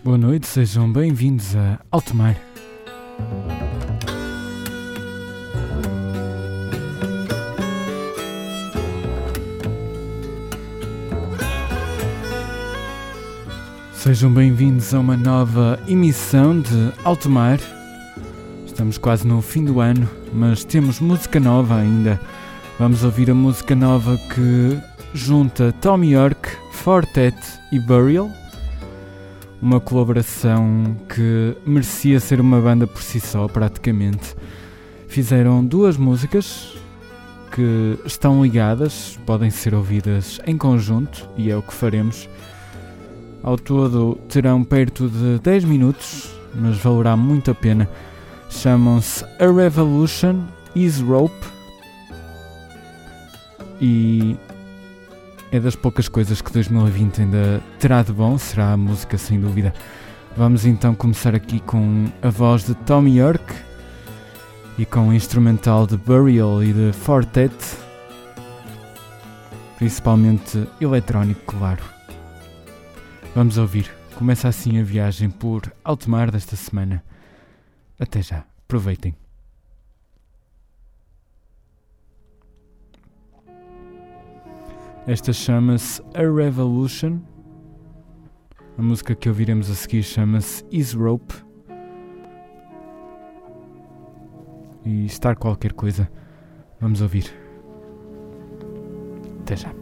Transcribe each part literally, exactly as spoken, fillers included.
Boa noite, sejam bem-vindos a Alto Mar. Sejam bem-vindos a uma nova emissão de Alto Mar. Estamos quase no fim do ano, mas temos música nova ainda. Vamos ouvir a música nova que junta Thom Yorke, Four Tet e Burial. Uma colaboração que merecia ser uma banda por si só, praticamente. Fizeram duas músicas que estão ligadas, podem ser ouvidas em conjunto, e é o que faremos. Ao todo terão perto de dez minutos, mas valerá muito a pena. Chamam-se A Revolution Is Rope e é das poucas coisas que dois mil e vinte ainda terá de bom, será a música sem dúvida. Vamos então começar aqui com a voz de Thom Yorke e com o instrumental de Burial e de Four Tet, principalmente eletrónico, claro. Vamos ouvir. Começa assim a viagem por alto mar desta semana. Até já. Aproveitem. Esta chama-se A Revolution. A música que ouviremos a seguir chama-se Is Rope. E Star qualquer coisa. Vamos ouvir. Até já.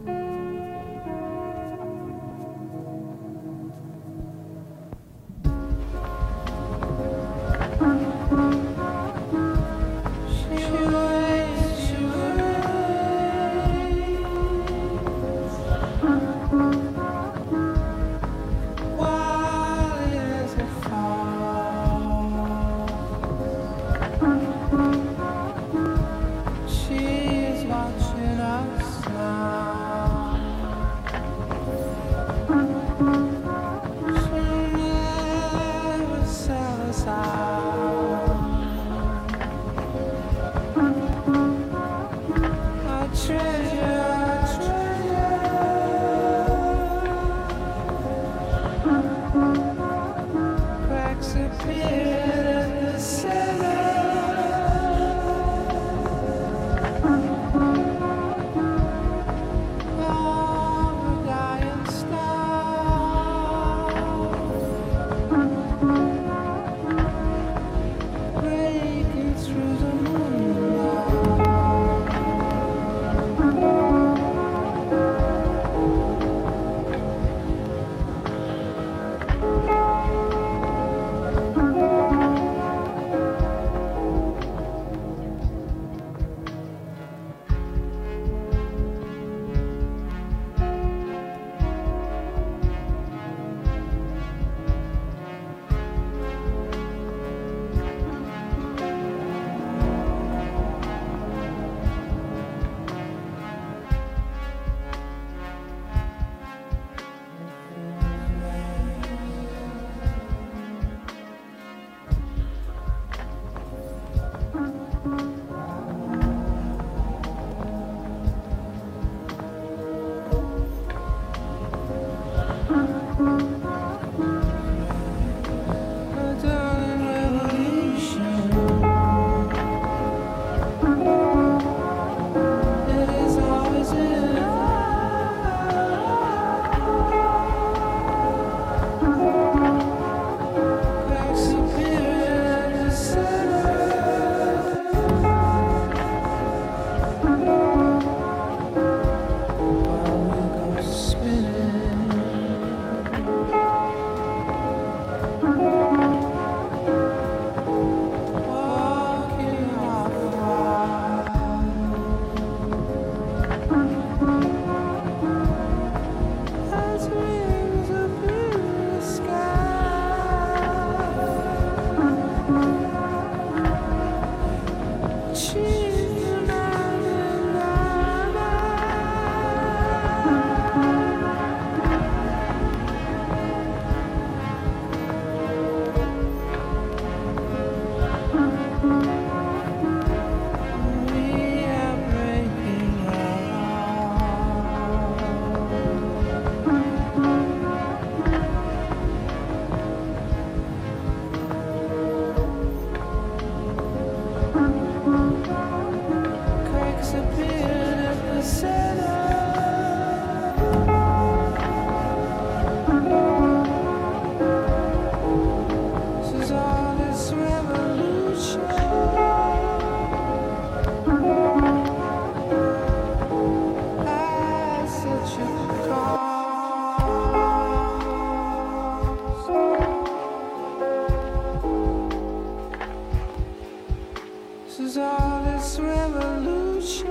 is all this revolution.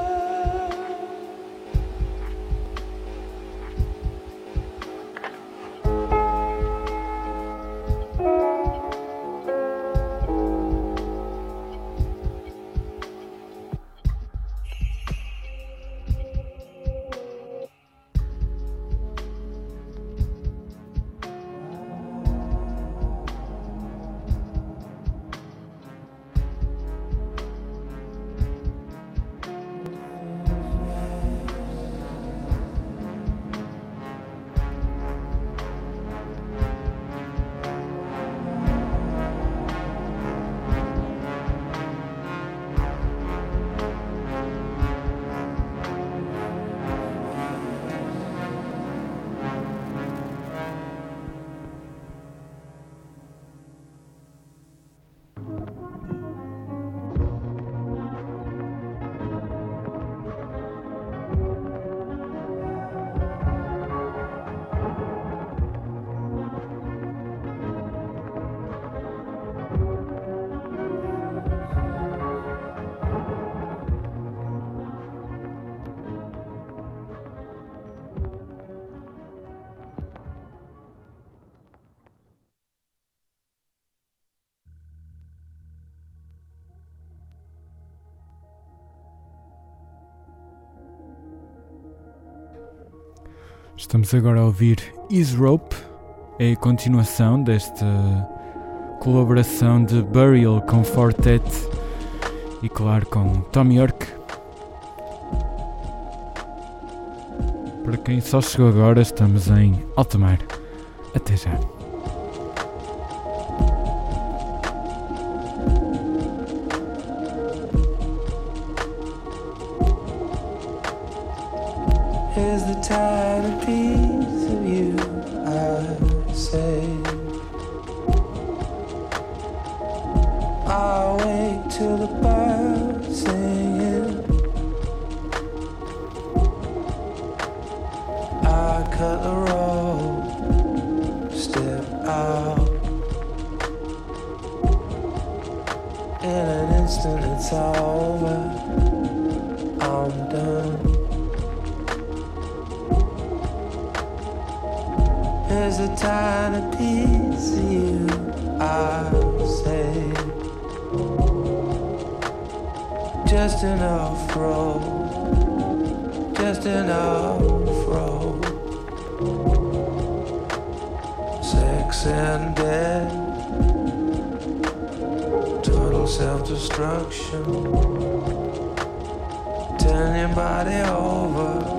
Estamos agora a ouvir Ease Rope, é a continuação desta colaboração de Burial com Fortet e, claro, com Thom Yorke. Para quem só chegou agora, estamos em alta mar. Até já. Here's the tiny piece of you I saved. I'll wait till the birds singing. I cut the road, step out. In an instant it's over, I'm done. There's a tiny piece of you I saved. Just enough road, just enough road. Sex and death, total self-destruction. Turn your body over.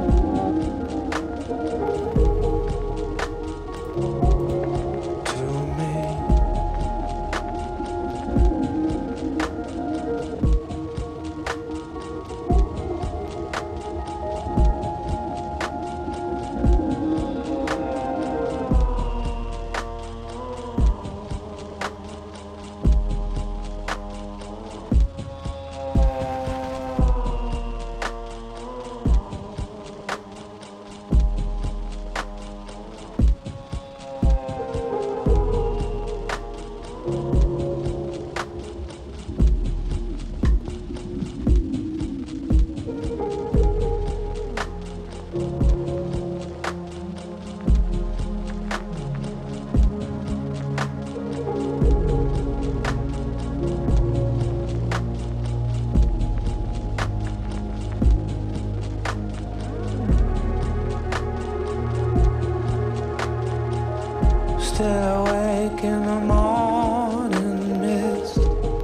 Still awake in the morning mist.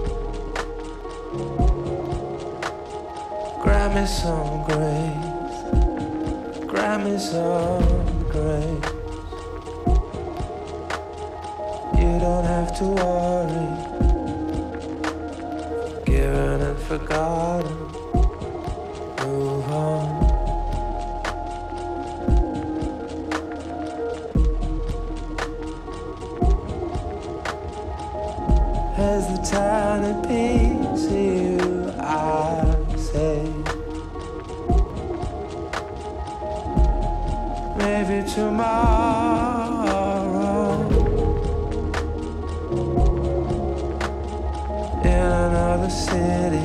Grab me some grace, grab me some grace. You don't have to worry, forgiven and forgotten. Move on. As the tiny piece of you I saved. Maybe tomorrow in another city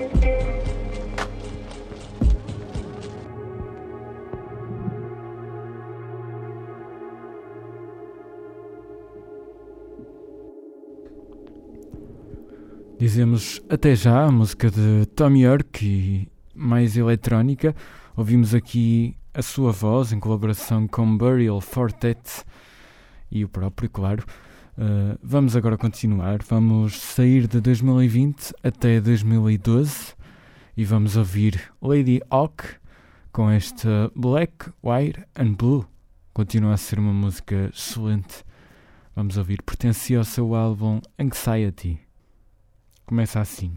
Dizemos até já a música de Thom Yorke e mais eletrónica. Ouvimos aqui a sua voz em colaboração com Burial Fortet e o próprio, claro. Uh, vamos agora continuar. Vamos sair de dois mil e vinte até dois mil e doze e vamos ouvir Lady Hawk com esta Black, White and Blue. Continua a ser uma música excelente. Vamos ouvir. Pertencia ao seu álbum Anxiety. Começa assim.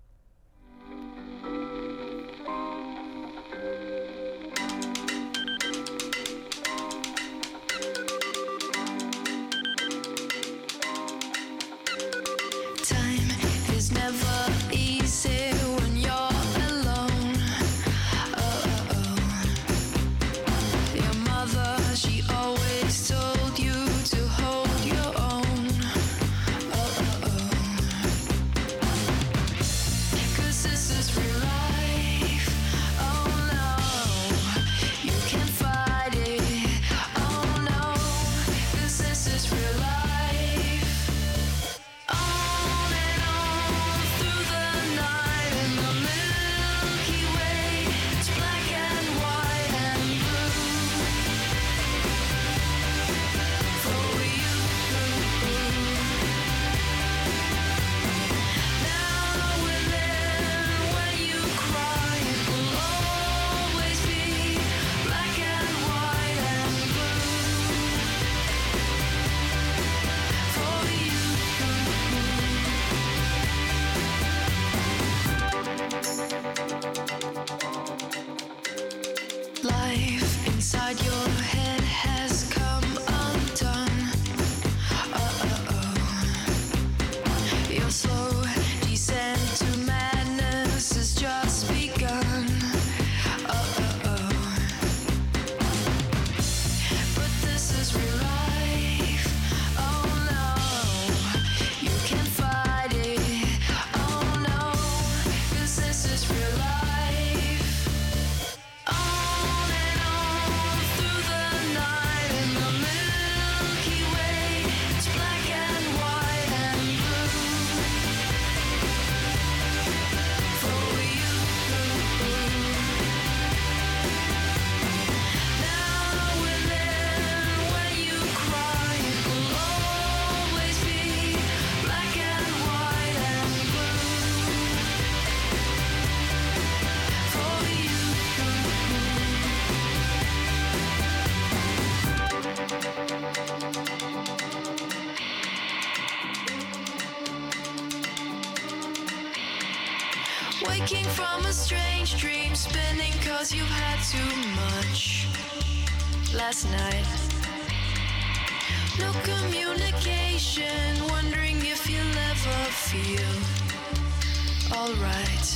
Waking from a strange dream, spinning cause you've had too much last night. No communication, wondering if you'll ever feel alright.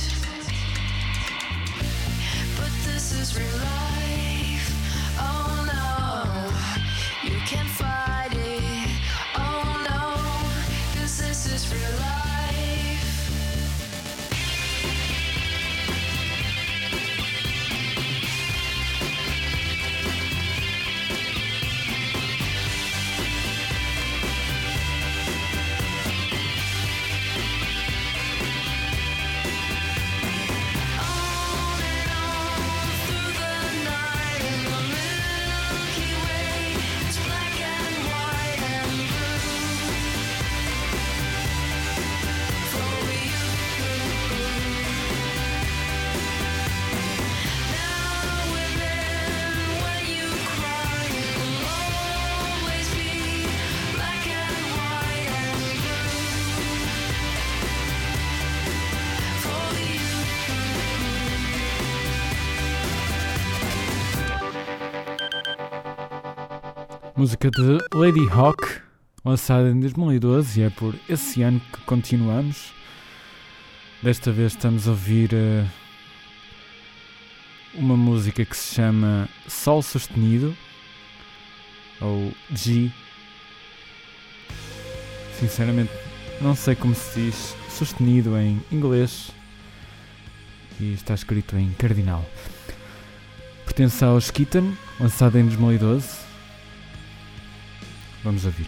But this is real life, oh no, you can't fight it, oh no, cause this is real life. Música de Lady Hawk, lançada em dois mil e doze, e é por esse ano que continuamos. Desta vez estamos a ouvir uh, uma música que se chama Sol Sustenido, ou G. Sinceramente não sei como se diz sustenido em inglês, e está escrito em cardinal. Pertence aos Kitten, lançado em dois mil e doze. Vamos ouvir.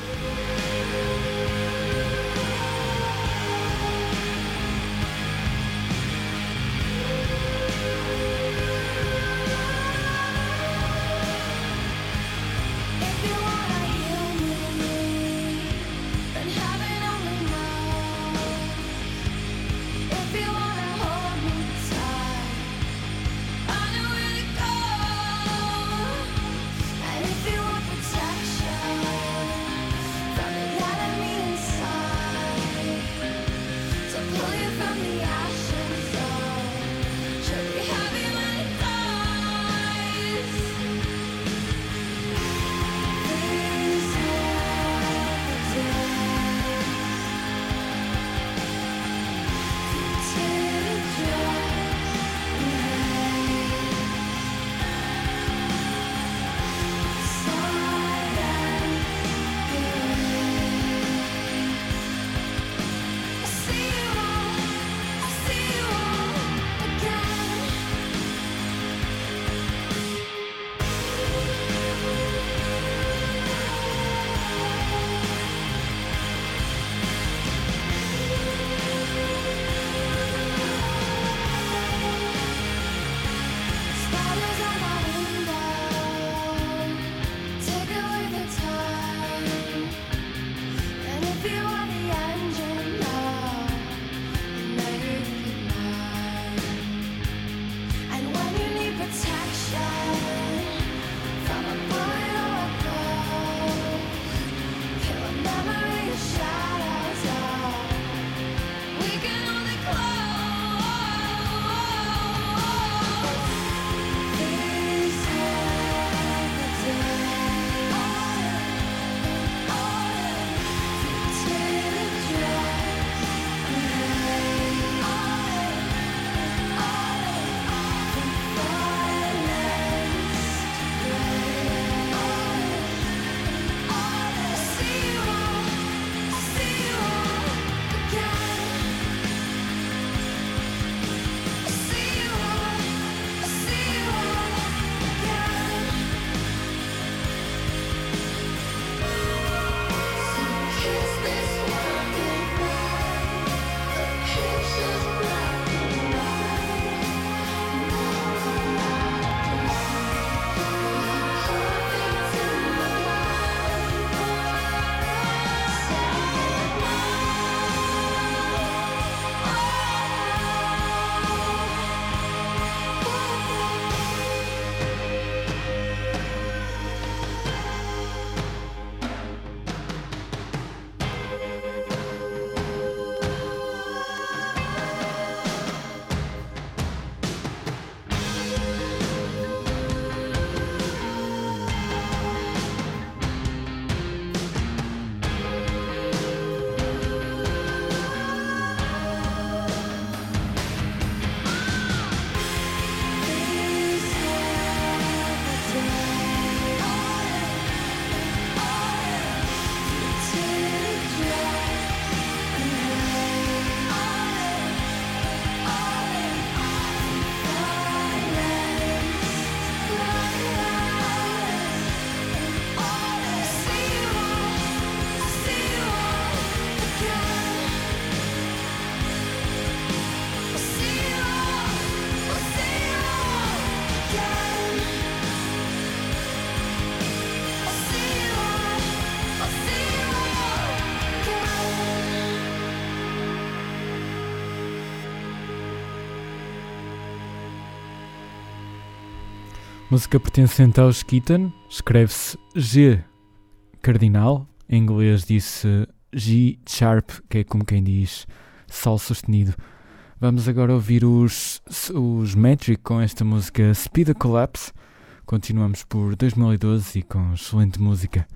Música pertencente aos Kitten, escreve-se G cardinal, em inglês disse G sharp, que é como quem diz sol sustenido. Vamos agora ouvir os, os Metric com esta música Speed the Collapse. Continuamos por dois mil e doze e com excelente música.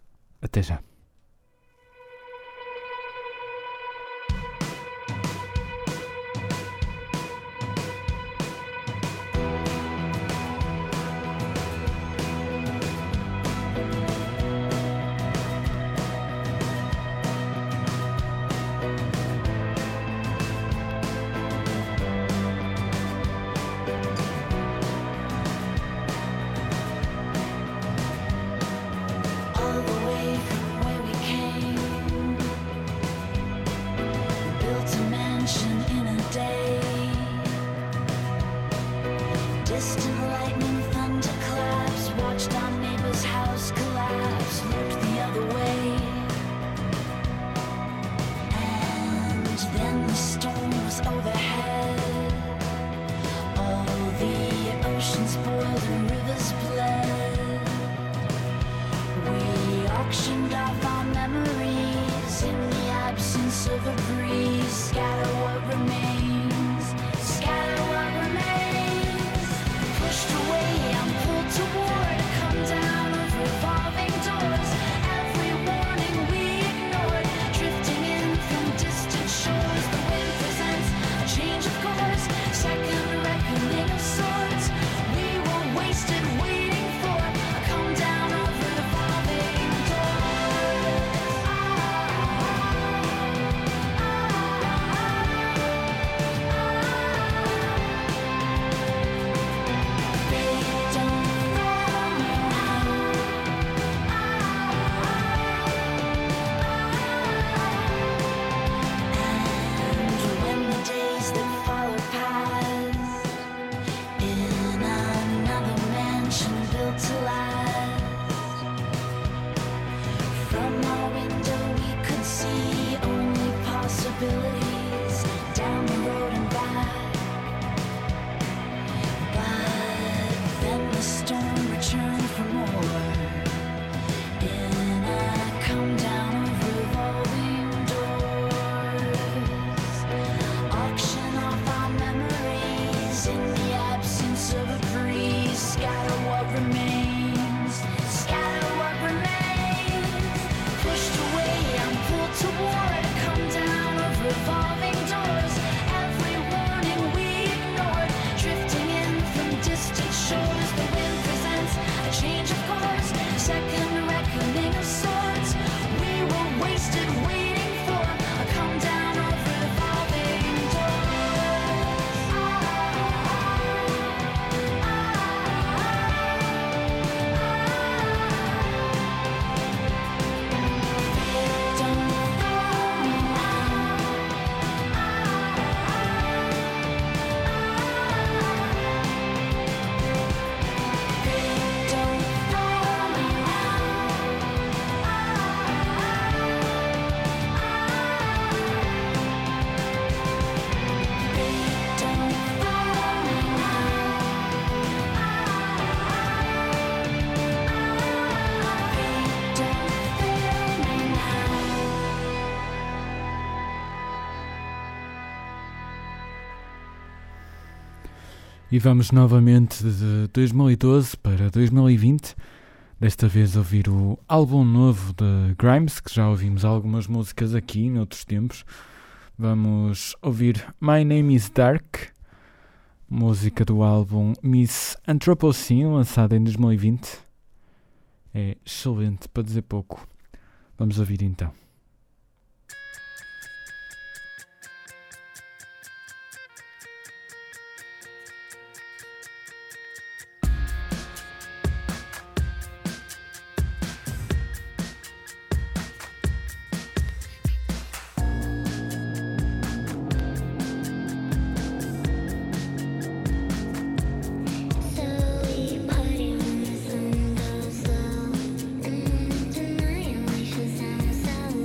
Até já. Distant lightning, thunderclaps, watched our neighbor's house collapse, looked the other way. And then the storm was overhead. All the oceans boiled and rivers bled. We auctioned off our memories in the absence of a breeze. Scatter what remains, scatter what remains. Pushed away, I'm pulled toward, come down of revolving doors. Every warning we ignored, drifting in from distant shores. The wind presents a change of course, second reckoning of sorts. We were wasted waiting for a come down of revolving doors. They don't know me now. And when the days that followed passed, in another mansion built to last, from our window we could see only possibilities down the road and back. But then the storm returned for more, in a come down of revolving doors. Auction off our memories in the absence of a breeze. Scatter what remains, scatter what remains. Pushed away, I'm pulled toward, come down of revolving doors. Every warning we ignored, drifting in from distant shores. The wind presents a change of course, second reckoning of sorts. We were wasted waiting for a come down of revolving doors. They don't know me now. They don't know me now. They don't know me now. They don't feel me now. E vamos novamente de dois mil e doze para dois mil e vinte, desta vez ouvir o álbum novo de Grimes, que já ouvimos algumas músicas aqui noutros tempos. Vamos ouvir My Name is Dark, música do álbum Miss Anthropocene, lançada em dois mil e vinte. É excelente, para dizer pouco. Vamos ouvir então. So we party when the sun goes low, and tonight we should sound so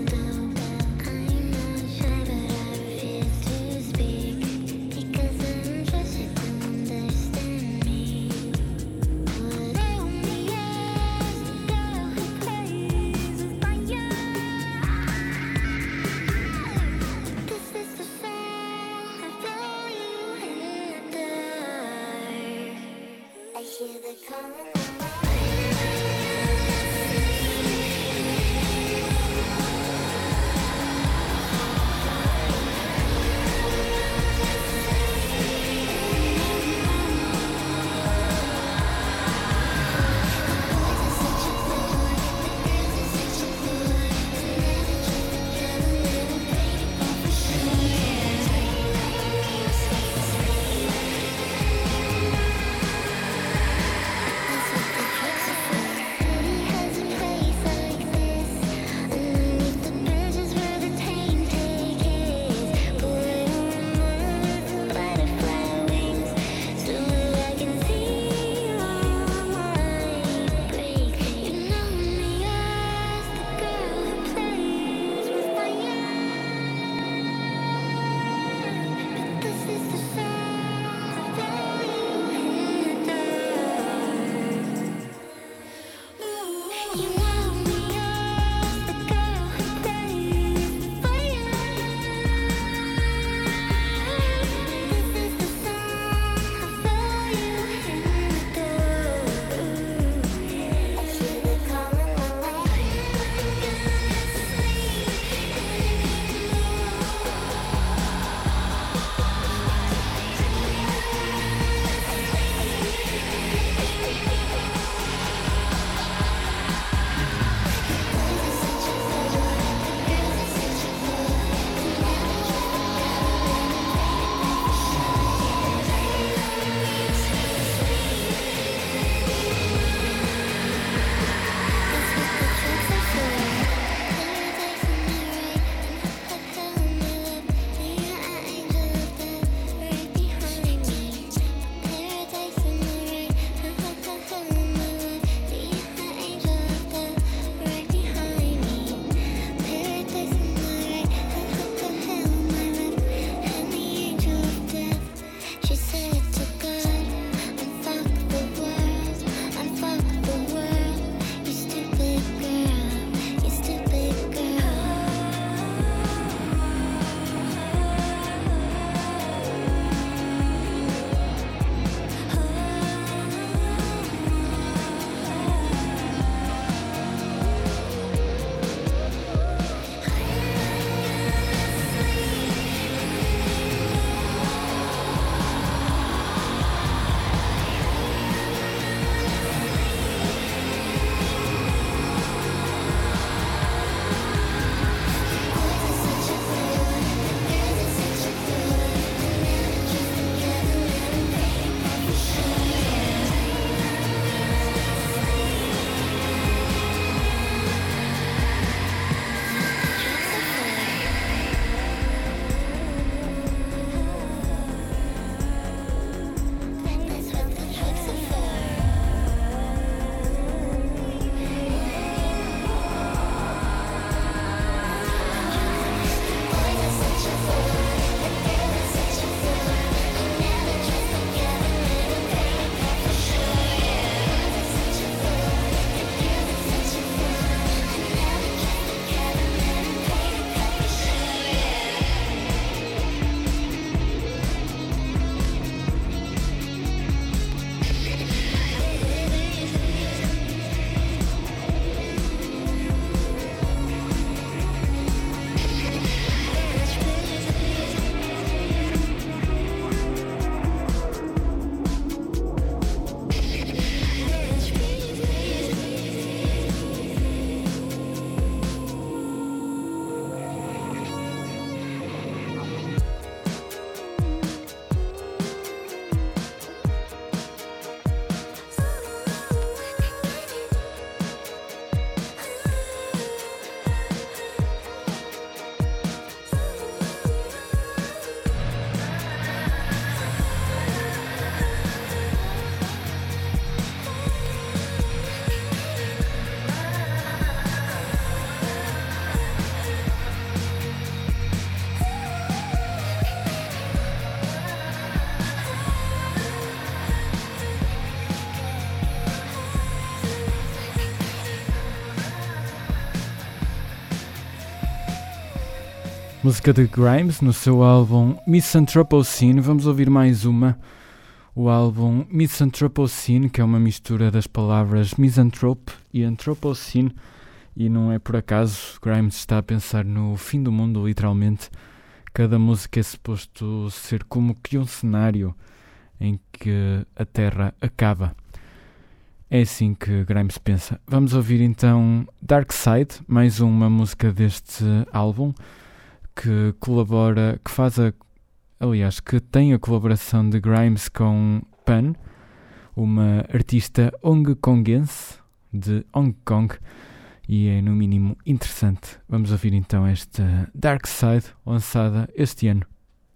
Música de Grimes no seu álbum Misanthropocene. Vamos ouvir mais uma. O álbum Misanthropocene, que é uma mistura das palavras misanthrope e anthropocene. E não é por acaso, Grimes está a pensar no fim do mundo, literalmente. Cada música é suposto ser como que um cenário em que a Terra acaba. É assim que Grimes pensa. Vamos ouvir então Dark Side, mais uma música deste álbum, que colabora, que faz a, aliás, que tem a colaboração de Grimes com Pan, uma artista hongkonguense de Hong Kong, e é no mínimo interessante. Vamos ouvir então esta Dark Side, lançada este ano.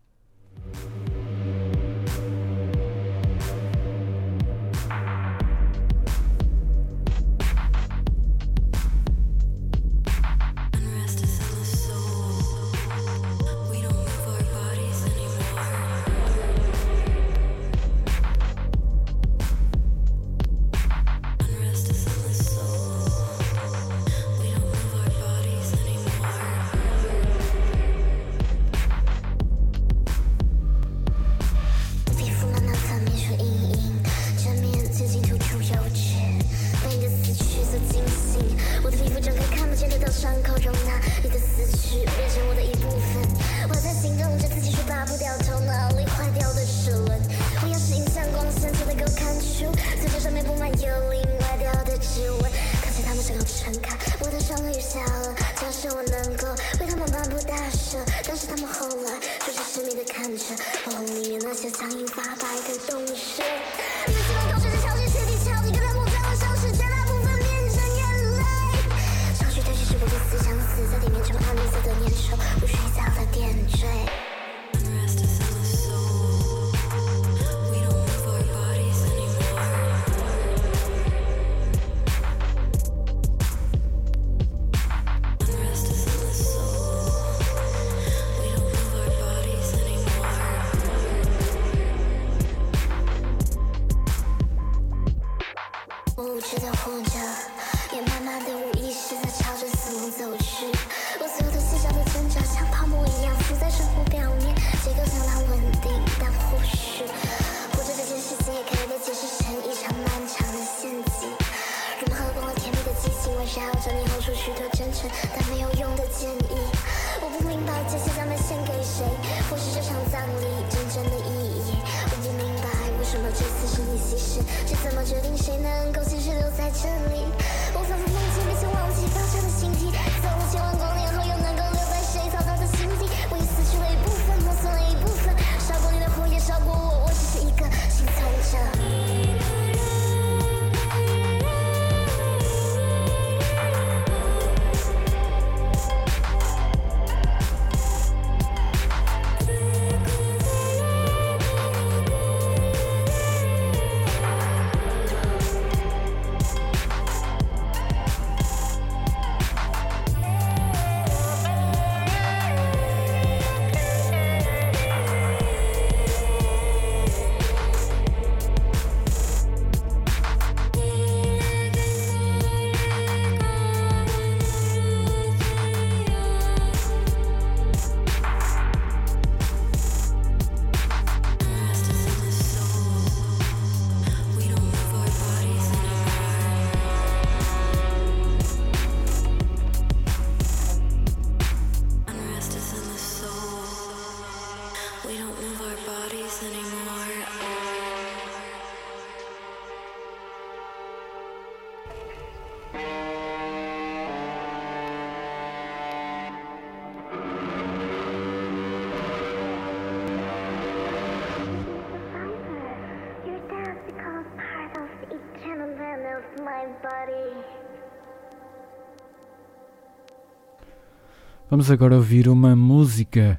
Vamos agora ouvir uma música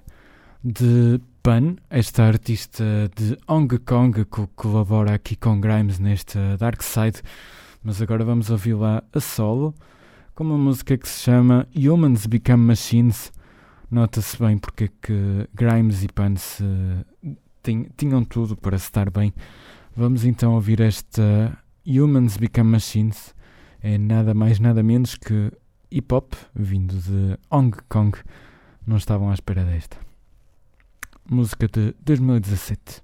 de Pan, esta artista de Hong Kong que colabora aqui com Grimes neste Dark Side, mas agora vamos ouvi-la a solo, com uma música que se chama Humans Become Machines. Nota-se bem porque é que Grimes e Pan se tinham tudo para se estar bem. Vamos então ouvir esta Humans Become Machines. É nada mais nada menos que hip-hop vindo de Hong Kong. Não estavam à espera desta. Música de dois mil e dezassete.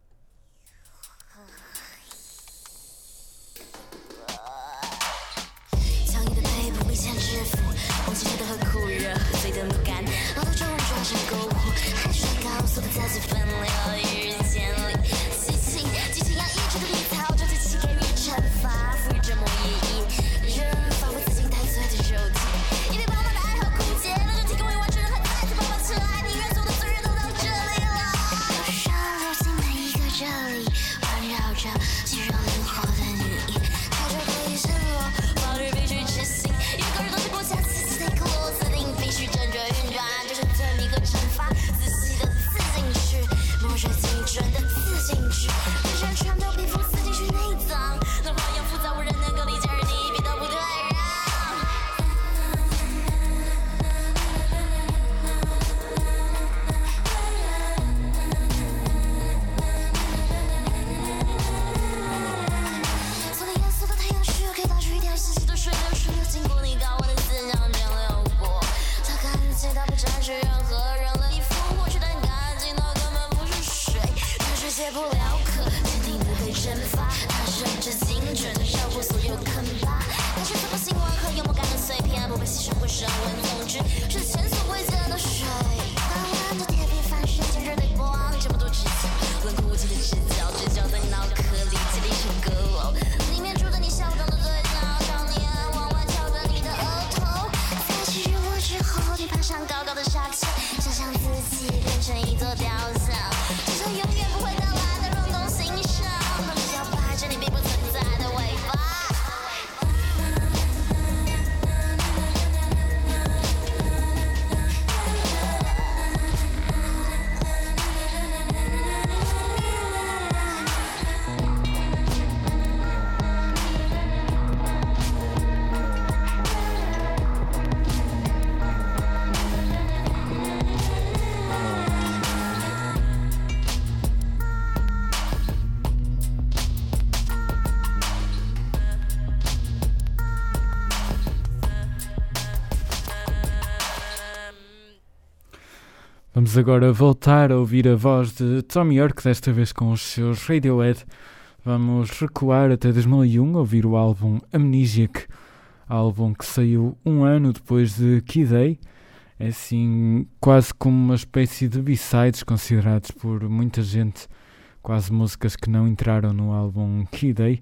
Vamos agora voltar a ouvir a voz de Thom Yorke, desta vez com os seus Radiohead. Vamos recuar até dois mil e um, ouvir o álbum Amnesiac, álbum que saiu um ano depois de Key Day. É assim, quase como uma espécie de B-sides, considerados por muita gente quase músicas que não entraram no álbum Key Day,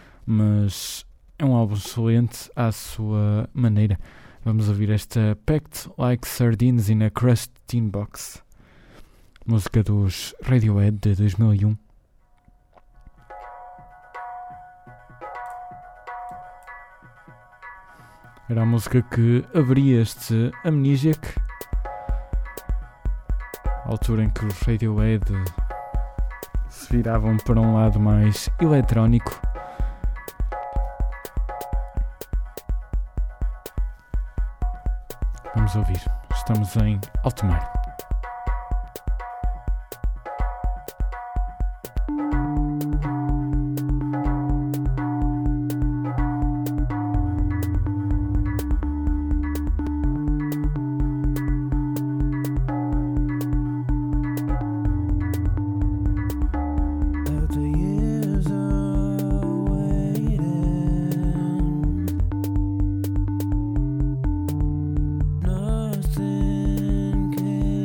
mas é um álbum excelente à sua maneira. Vamos ouvir esta Packed Like Sardines in a Crushed Tin Box, música dos Radiohead de dois mil e um. Era a música que abria este Amnesiac, a altura em que os Radiohead se viravam para um lado mais eletrónico. Vamos ouvir. Estamos em alto mar. Nothing can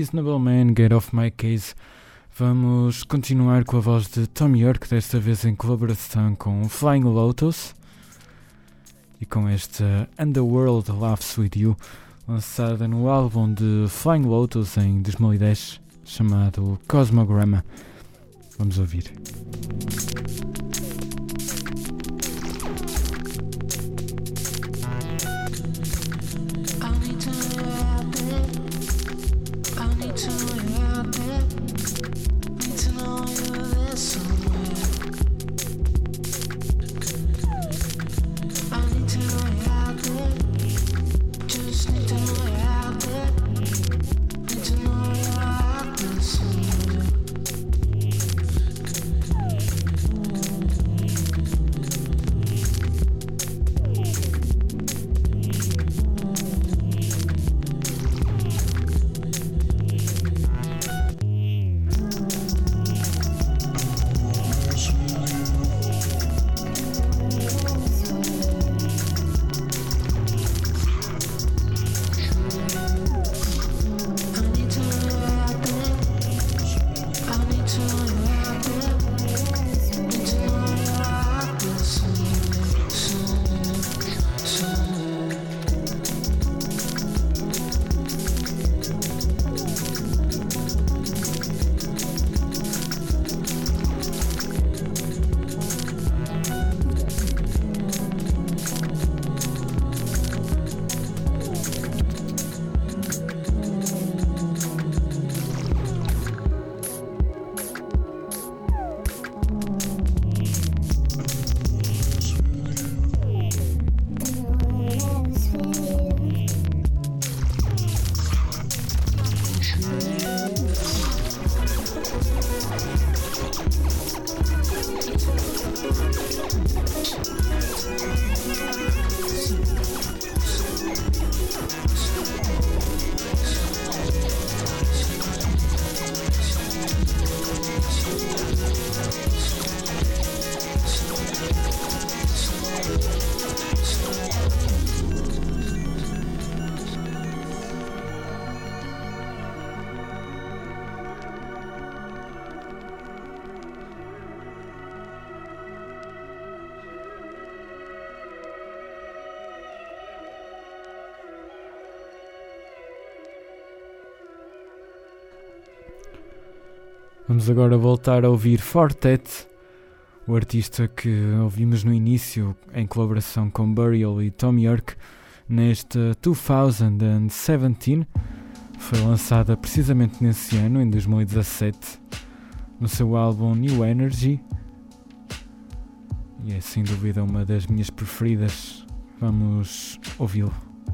Reasonable Man, Get Off My Case. Vamos continuar com a voz de Thom Yorke, desta vez em colaboração com Flying Lotus e com esta Underworld Laughs With You, lançada no álbum de Flying Lotus em dois mil e dez, chamado Cosmogramma. Vamos ouvir. Vamos agora voltar a ouvir Fortet, o artista que ouvimos no início em colaboração com Burial e Thom Yorke neste dois mil e dezessete. Foi lançada precisamente nesse ano, em dois mil e dezassete, no seu álbum New Energy, e é sem dúvida uma das minhas preferidas. Vamos ouvi-lo.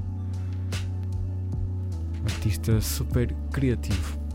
Um artista super criativo.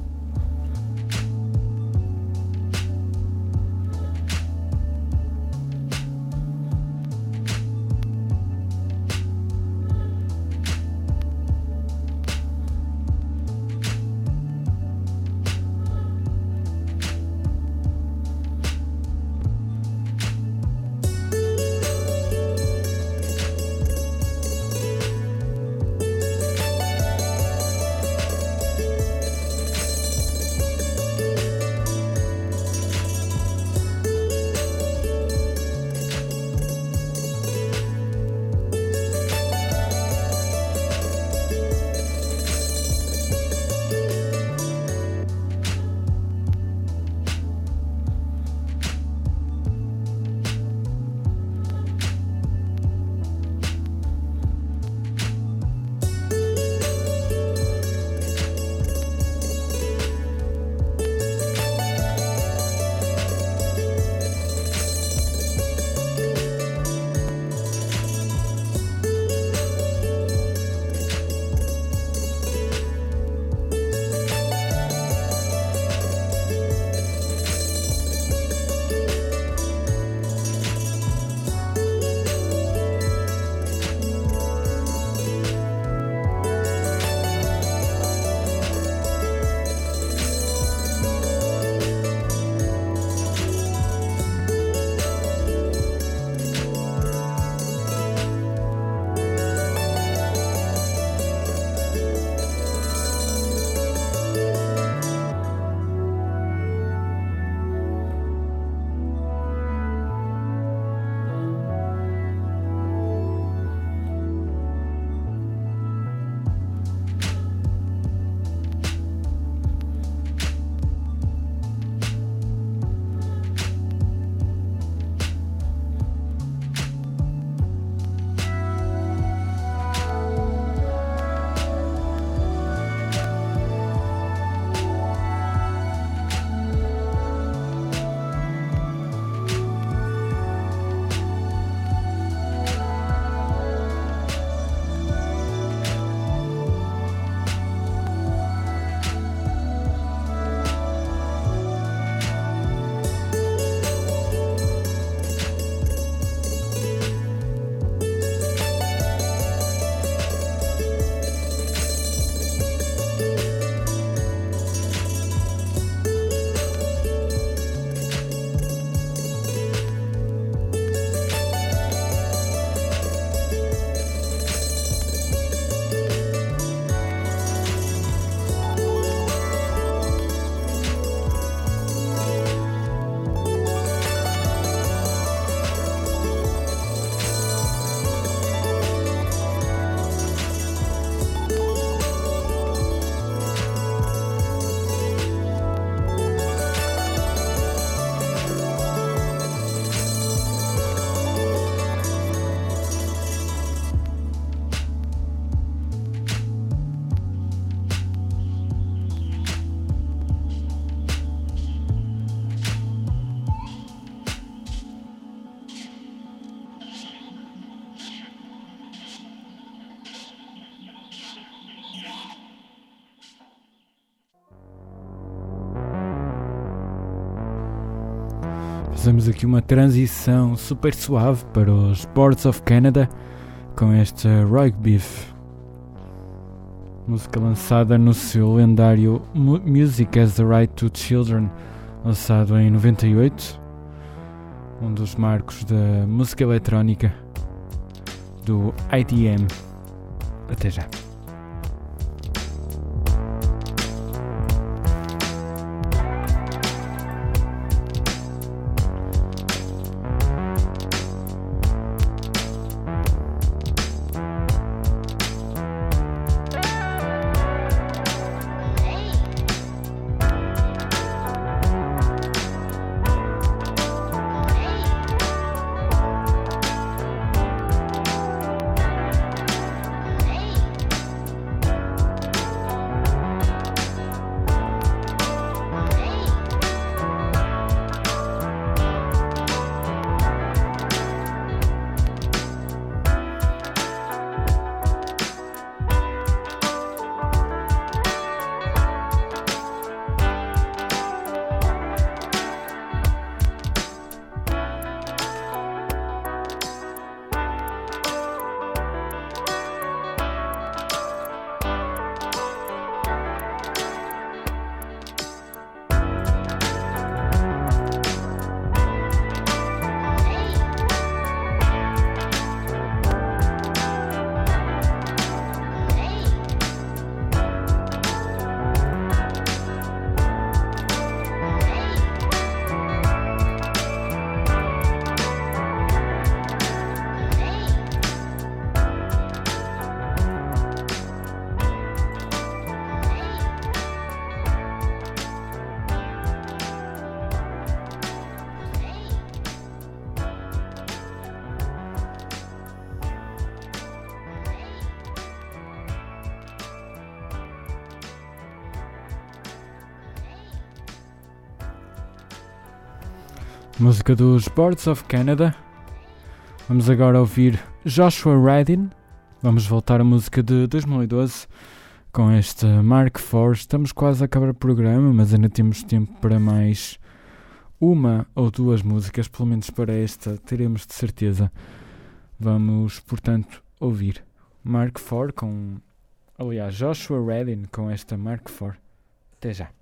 Fazemos aqui uma transição super suave para os Boards of Canada com este Roig Biff, música lançada no seu lendário Music as the Right to Children, lançado em noventa e oito, um dos marcos da música eletrónica do I D M. Até já. Música dos Boards of Canada. Vamos agora ouvir Joshua Radin. Vamos voltar à música de dois mil e doze com este Mark four. Estamos quase a acabar o programa, mas ainda temos tempo para mais uma ou duas músicas, pelo menos para esta teremos de certeza. Vamos, portanto, ouvir Mark four com, aliás, Joshua Radin com esta Mark four. Até já.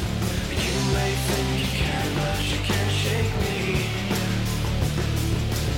Think you can, but you can't shake me.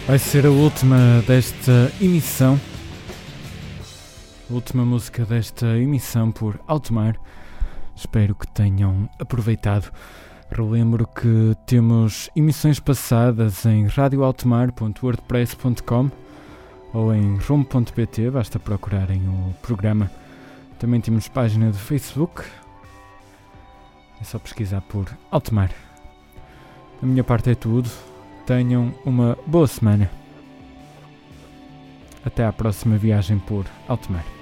Vai ser a última desta emissão, a última música desta emissão por Altomar. Espero que tenham aproveitado. Relembro que temos emissões passadas em radio altomar ponto wordpress ponto com ou em rumo ponto pt, basta procurarem o programa. Também temos página de Facebook, é só pesquisar por Altomar. Da minha parte é tudo. Tenham uma boa semana. Até à próxima viagem por Altomar.